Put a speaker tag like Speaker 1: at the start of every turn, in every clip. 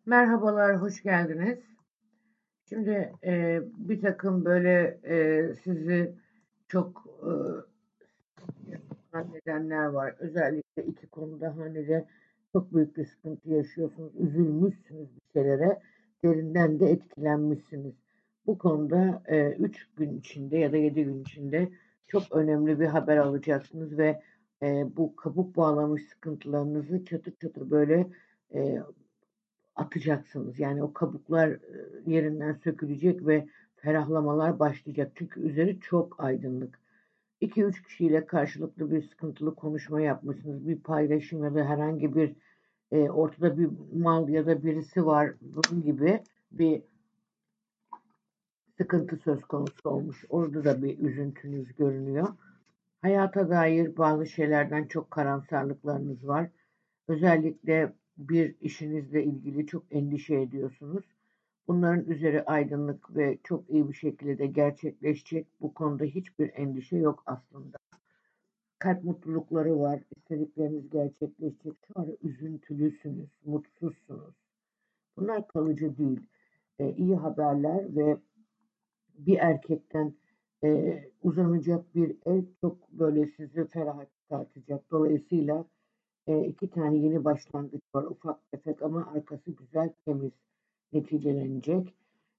Speaker 1: Merhabalar, hoş geldiniz. Şimdi bir takım böyle sizi çok nedenler var. Özellikle iki konuda hanede çok büyük bir sıkıntı yaşıyorsunuz. Üzülmüşsünüz bir şeylere. Derinden de etkilenmişsiniz. Bu konuda 3 gün içinde ya da 7 gün içinde çok önemli bir haber alacaksınız ve bu kabuk bağlamış sıkıntılarınızı çatır çatır böyle e, atacaksınız. Yani o kabuklar yerinden sökülecek ve ferahlamalar başlayacak. Çünkü üzeri çok aydınlık. 2-3 kişiyle karşılıklı bir sıkıntılı konuşma yapmışsınız. Bir paylaşım ya da herhangi bir ortada bir mal ya da birisi var. Bunun gibi bir sıkıntı söz konusu olmuş. Orada da bir üzüntünüz görünüyor. Hayata dair bazı şeylerden çok karamsarlıklarınız var. Özellikle bir işinizle ilgili çok endişe ediyorsunuz. Bunların üzeri aydınlık ve çok iyi bir şekilde de gerçekleşecek. Bu konuda hiçbir endişe yok aslında. Kalp mutlulukları var. İstedikleriniz gerçekleşecek. Şu ara üzüntülüsünüz, mutsuzsunuz. Bunlar kalıcı değil. İyi haberler ve bir erkekten uzanacak bir el çok böyle sizi ferah çıkartacak. Dolayısıyla iki tane yeni başlangıç var. Ufak tefek ama arkası güzel, temiz neticelenecek.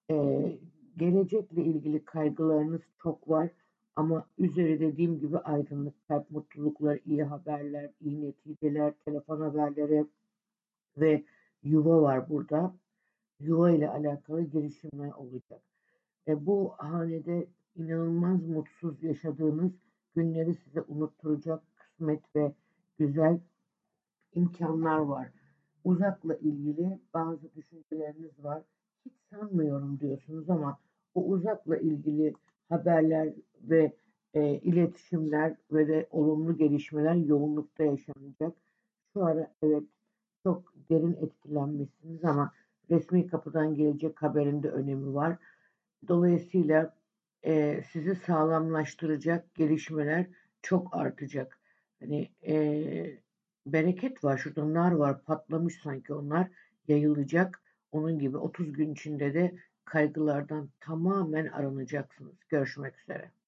Speaker 1: Gelecekle ilgili kaygılarınız çok var ama üzeri dediğim gibi aydınlık, kalp mutluluklar, iyi haberler, iyi neticeler, telefon haberleri ve yuva var burada. Yuva ile alakalı girişimler olacak. Bu hanede inanılmaz mutsuz yaşadığınız günleri size unutturacak kısmet ve güzel imkanlar var. Uzakla ilgili bazı düşünceleriniz var. Hiç sanmıyorum diyorsunuz ama o uzakla ilgili haberler ve iletişimler ve de olumlu gelişmeler yoğunlukta yaşanacak. Şu ara evet çok derin etkilenmişsiniz ama resmi kapıdan gelecek haberin de önemi var. Dolayısıyla sizi sağlamlaştıracak gelişmeler çok artacak. Hani bereket var, şurada nar var, patlamış sanki onlar yayılacak. Onun gibi 30 gün içinde de kaygılardan tamamen arınacaksınız. Görüşmek üzere.